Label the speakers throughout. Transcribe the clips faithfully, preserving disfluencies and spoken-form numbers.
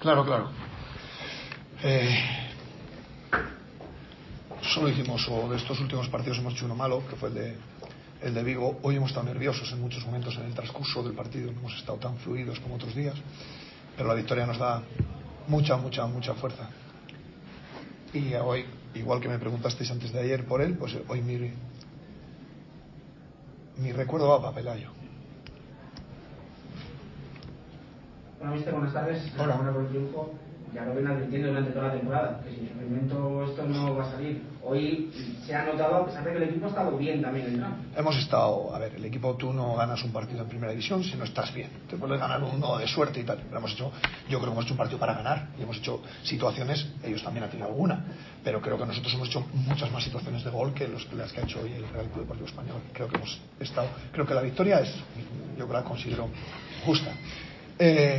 Speaker 1: Claro, claro. Eh, solo hicimos, o de estos últimos partidos hemos hecho uno malo, que fue el de, el de Vigo. Hoy hemos estado nerviosos en muchos momentos en el transcurso del partido, no hemos estado tan fluidos como otros días, pero la victoria nos da mucha, mucha, mucha fuerza. Y hoy, igual que me preguntasteis antes de ayer por él, pues hoy mi, mi recuerdo va para Pelayo.
Speaker 2: Bueno, mister, buenas tardes.
Speaker 1: Hola.
Speaker 2: Bueno, por el triunfo, ya lo ven advirtiendo durante toda la temporada, que sin sufrimiento esto no va a salir. Hoy se ha notado, a pesar de que el equipo ha estado bien también en el campo.
Speaker 1: Hemos estado, a ver, el equipo, tú no ganas un partido en primera división si no estás bien. Te puedes ganar uno de suerte y tal. Pero hemos hecho, yo creo que hemos hecho un partido para ganar y hemos hecho situaciones, ellos también han tenido alguna, pero creo que nosotros hemos hecho muchas más situaciones de gol que los, las que ha hecho hoy el Real Club Deportivo Español. Creo que hemos estado, creo que la victoria es, yo la considero justa. Eh,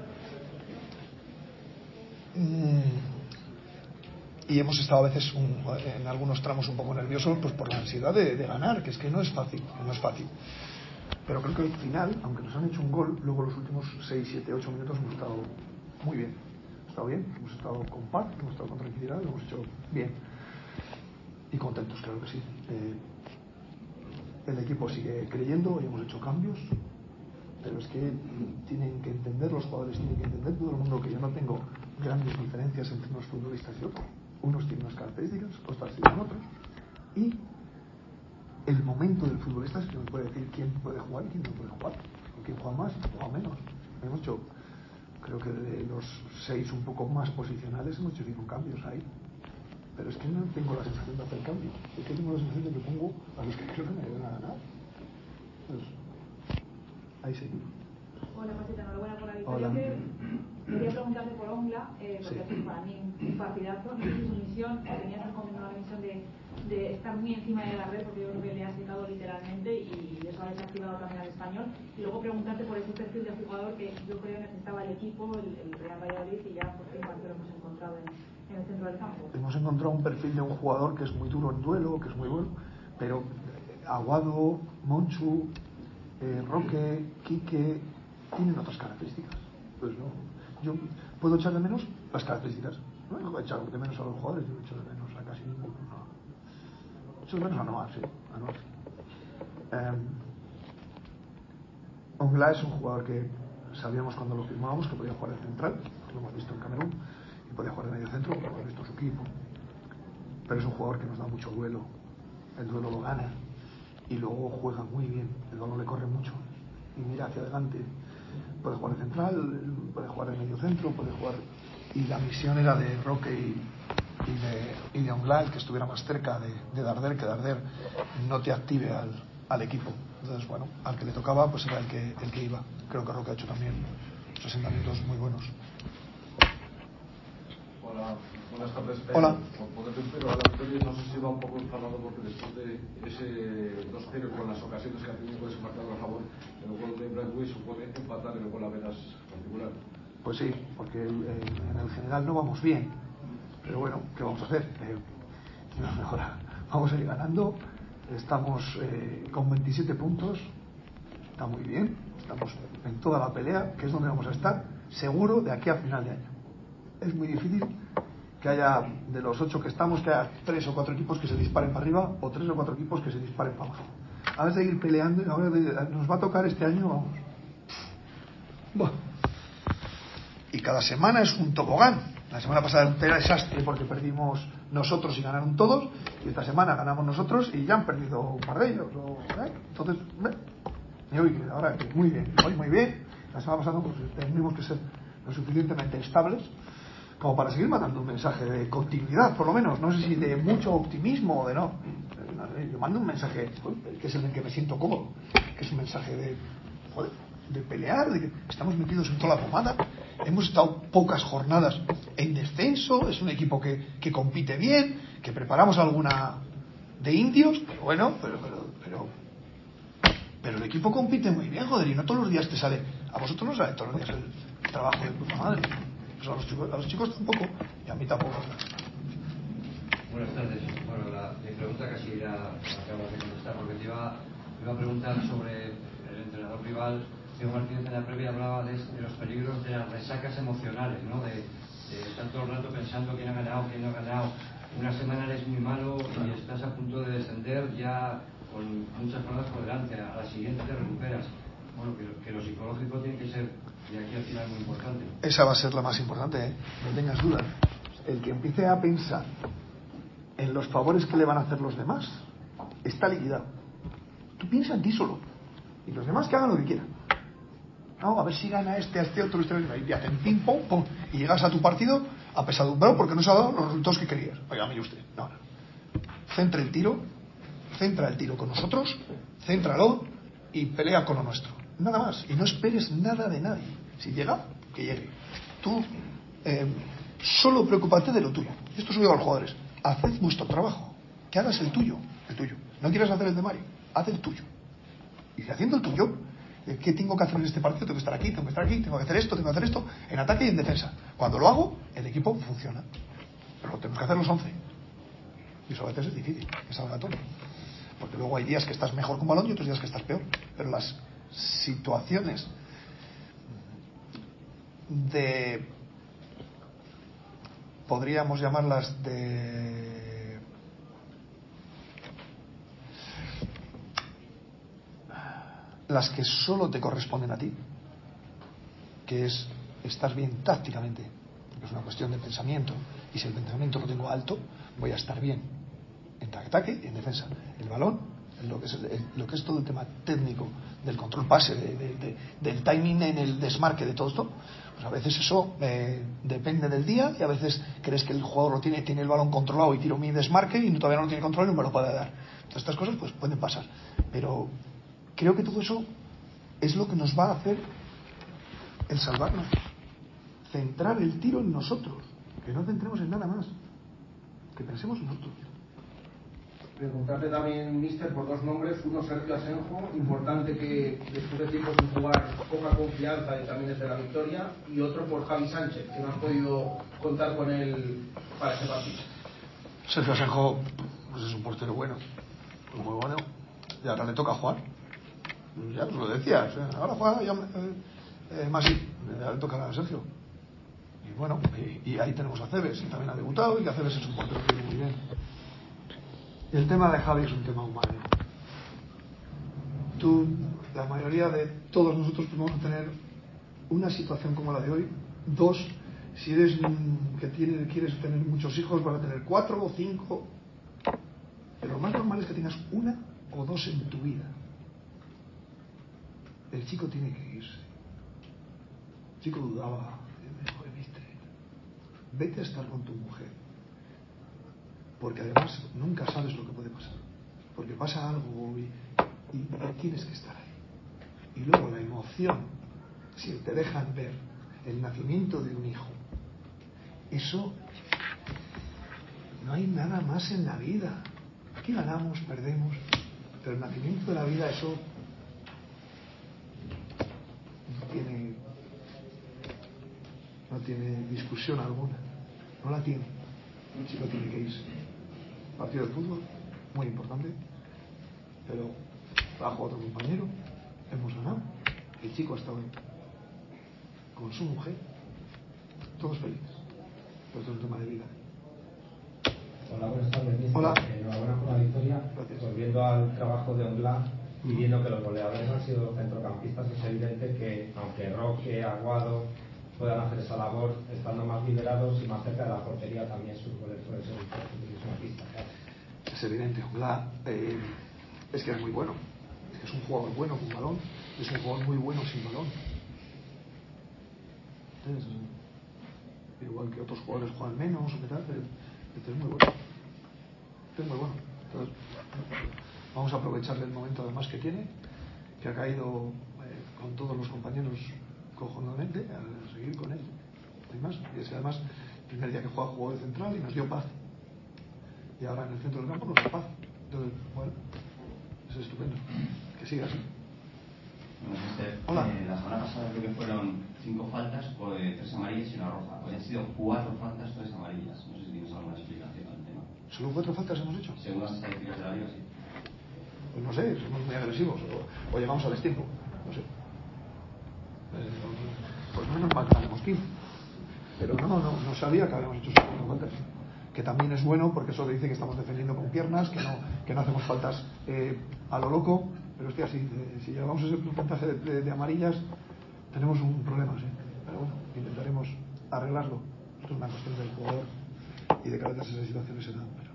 Speaker 1: y hemos estado a veces un, en algunos tramos un poco nerviosos pues por la ansiedad de, de ganar, que es que no es fácil, que no es fácil. Pero creo que al final, aunque nos han hecho un gol, luego los últimos seis, siete, ocho minutos hemos estado muy bien. Hemos estado bien, hemos estado con paz, hemos estado con tranquilidad, lo hemos hecho bien. Y contentos, claro que sí. Eh, el equipo sigue creyendo y hemos hecho cambios, pero es que tienen que entender, los jugadores tienen que entender, todo el mundo, que yo no tengo grandes diferencias entre unos futbolistas y otros. Unos tienen unas características, otras tienen otros. Y el momento del futbolista es que me puede decir quién puede jugar y quién no puede jugar, o quién juega más y quién juega menos. Hemos hecho, creo que de los seis un poco más posicionales hemos hecho cinco cambios ahí. Pero es que no tengo la sensación de hacer cambio, es que tengo la sensación de que pongo a los que creo que me deben a ganar. Pues, ahí seguimos.
Speaker 3: Hola, Pasita, enhorabuena por la victoria. Quería preguntarte por Ongla, eh, porque
Speaker 1: sí.
Speaker 3: es para mí un partidazo. No sé si su misión, tenías una misión de, de estar muy encima de la red, porque yo creo que le has quitado literalmente y eso ha desactivado también al Español. Y luego preguntarte por ese perfil de jugador que yo creo que necesitaba el equipo, el, el Real Valladolid, y ya por fin lo hemos encontrado en, en el centro del campo.
Speaker 1: Hemos encontrado un perfil de un jugador que es muy duro en duelo, que es muy bueno, pero Aguado, Monchu, eh, Roque, Quique tienen otras características. Pues no, yo puedo echar de menos las características. No he echado de menos a los jugadores, yo he hecho de menos a casi ninguno. No. He hecho de menos a Noah, sí, a Noah. Eh, Ongla es un jugador que sabíamos cuando lo firmábamos que podía jugar de central, lo hemos visto en Camerún, y podía jugar de medio centro, lo hemos visto en su equipo. Pero es un jugador que nos da mucho duelo, el duelo lo gana y luego juega muy bien, el balón le corre mucho y mira hacia adelante. Puede jugar de central, puede jugar de medio centro, puede jugar, y la misión era de Roque y, y de, y de Ongla, el que estuviera más cerca de, de Darder, que Darder no te active al, al equipo. Entonces, bueno, al que le tocaba pues era el que, el que iba. Creo que Roque ha hecho también asentamientos muy buenos.
Speaker 4: Hola, buenas tardes.
Speaker 1: Hola.
Speaker 4: Por poder pero a la victoria no sé si va un poco enfadado porque después de ese dos cero con las ocasiones que ha tenido ese marcador a favor, el gol de Bradway supone empatar el gol a veras particular.
Speaker 1: Pues sí, porque eh, en el general no vamos bien, pero bueno, ¿qué vamos a hacer? Eh, mejora. Vamos a ir ganando, estamos eh, con veintisiete puntos, está muy bien, estamos en toda la pelea, que es donde vamos a estar, seguro de aquí a final de año. Es muy difícil que haya, de los ocho que estamos, que haya tres o cuatro equipos que se disparen para arriba o tres o cuatro equipos que se disparen para abajo. Ahora seguir peleando, ahora nos va a tocar este año, vamos. Bueno. Y cada semana es un tobogán. La semana pasada era un desastre porque perdimos nosotros y ganaron todos, y esta semana ganamos nosotros y ya han perdido un par de ellos. ¿eh? Entonces, ¿eh? y hoy, ahora muy bien, hoy muy bien. La semana pasada pues, tenemos que ser lo suficientemente estables como para seguir mandando un mensaje de continuidad, por lo menos. No sé si de mucho optimismo o de no. Yo mando un mensaje que es en el que me siento cómodo, que es un mensaje de, joder, de pelear, de que estamos metidos en toda la pomada, hemos estado pocas jornadas en descenso, es un equipo que, que compite bien, que preparamos alguna de indios, pero bueno, pero pero, pero pero el equipo compite muy bien, joder, y no todos los días te sale, a vosotros no sale todos los días el trabajo de puta madre, pues a los chicos, a los chicos tampoco, y a mí tampoco.
Speaker 5: Buenas tardes. Bueno, la, mi pregunta casi ya la acabas de contestar, porque te iba, te iba a preguntar sobre el entrenador rival, Diego Martínez en la previa hablaba de, de los peligros de las resacas emocionales, ¿no? De, de estar todo el rato pensando quién ha ganado, quién no ha ganado. Una semana eres muy malo y estás a punto de descender ya con muchas cosas por delante. A la siguiente te recuperas. Bueno, que, que lo psicológico tiene que ser, de aquí al final, muy importante.
Speaker 1: Esa va a ser la más importante, ¿eh? No tengas duda. El que empiece a pensar en los favores que le van a hacer los demás está liquidado. Tú piensa en ti solo y los demás que hagan lo que quieran. No, a ver si gana este, a este otro, este, y te hacen ping pong, pong, y llegas a tu partido apesadumbrado porque no se ha dado los resultados que querías. Oiga, mire usted, no, no. Centra el tiro, centra el tiro con nosotros, céntralo y pelea con lo nuestro. Nada más. Y no esperes nada de nadie. Si llega, que llegue. Tú eh, solo preocúpate de lo tuyo. Esto suyo a los jugadores. Haced vuestro trabajo. Que hagas el tuyo. El tuyo. No quieras hacer el de Mario. Haz el tuyo. Y si haciendo el tuyo, ¿qué tengo que hacer en este partido? Tengo que estar aquí, tengo que estar aquí, tengo que hacer esto, tengo que hacer esto, en ataque y en defensa. Cuando lo hago, el equipo funciona. Pero tenemos que hacer los once. Y eso a veces es difícil, que salga todo. Porque luego hay días que estás mejor con balón y otros días que estás peor. Pero las situaciones de, podríamos llamarlas de, las que solo te corresponden a ti, que es, estás bien tácticamente, porque es una cuestión de pensamiento, y si el pensamiento lo tengo alto, voy a estar bien en ataque y en defensa. El balón, lo que es, el, lo que es todo el tema técnico del control pase, de, de, de, del timing en el desmarque, de todo esto, pues a veces eso eh, depende del día, y a veces crees que el jugador lo tiene, tiene el balón controlado y tiro mi desmarque y todavía no lo tiene controlado y no me lo puede dar. Entonces estas cosas pues pueden pasar, pero creo que todo eso es lo que nos va a hacer el salvarnos, centrar el tiro en nosotros, que no centremos en nada más, que pensemos en nosotros.
Speaker 2: Preguntarle también, mister, por dos nombres. Uno, Sergio Asenjo, importante que después de tiempo sin jugar, poca confianza y también desde la victoria. Y otro por Javi Sánchez, que no has podido contar con él para este partido.
Speaker 1: Sergio Asenjo pues es un portero bueno, muy bueno, y ahora le toca jugar. Ya os lo decía, o sea, ahora juega ya, eh, eh, más sí, ya le toca a Sergio. Y bueno, y, y ahí tenemos a Cebes, que también ha debutado, y que a Cebes es un portero que viene muy bien. Y el tema de Javi es un tema humano. Tú, la mayoría de todos nosotros podemos tener una situación como la de hoy. Dos, si eres que tiene, quieres tener muchos hijos, van a tener cuatro o cinco. Pero lo más normal es que tengas una o dos en tu vida. El chico tiene que irse. El chico dudaba. Joder, mister, vete a estar con tu mujer. Porque además nunca sabes lo que puede pasar, porque pasa algo y, y, y tienes que estar ahí. Y luego la emoción, si te dejan ver el nacimiento de un hijo, eso no hay nada más en la vida. Aquí ganamos, perdemos, pero el nacimiento de la vida, eso no tiene no tiene discusión alguna, no la tiene. Un chico tiene que irse. Partido de fútbol, muy importante, pero bajo otro compañero, hemos ganado. El chico ha estado con su mujer, todos felices, pero es un tema de vida.
Speaker 6: Hola, buenas tardes, mister.
Speaker 1: Hola.
Speaker 6: Enhorabuena por la victoria.
Speaker 1: Gracias.
Speaker 6: Volviendo al trabajo de Ongla y viendo que los goleadores han sido los centrocampistas, es evidente que aunque Roque, Aguado puedan hacer esa labor, estando más liberados y más cerca de la portería, también sus goles pueden ser una pista.
Speaker 1: Es evidente, Ongla eh, es que es muy bueno, es un jugador bueno con balón, es un jugador muy bueno sin balón. Entonces, igual que otros jugadores juegan menos o qué tal, pero este es muy bueno. Este es muy bueno. Entonces, vamos a aprovecharle el momento además que tiene, que ha caído eh, con todos los compañeros cojonadamente, a seguir con él. No hay más. Y es que además, el primer día que juega jugó de central y nos dio paz. Y ahora en el centro del campo nos da paz. Entonces, bueno, es estupendo. Que siga así.
Speaker 7: Bueno, mister,
Speaker 1: Hola.
Speaker 7: Eh, la semana pasada creo que fueron cinco faltas, por, eh, tres amarillas y una roja. Hoy han sido cuatro faltas, tres amarillas. No sé si tienes alguna explicación al tema.
Speaker 1: ¿Solo cuatro faltas hemos hecho?
Speaker 7: Según las estadísticas de la liga, sí.
Speaker 1: Pues no sé, somos muy agresivos. O, o llegamos a destiempo. No sé. pues menos mal que tenemos quince. Pero no, no, no sabía que habíamos hecho cuatro faltas. Que también es bueno, porque eso le dice que estamos defendiendo con piernas, que no, que no hacemos faltas eh, a lo loco. Pero hostia, si, si llevamos ese porcentaje de, de, de amarillas, tenemos un problema, sí. Pero bueno, intentaremos arreglarlo. Esto es una cuestión del jugador y de que a veces esas situaciones se dan.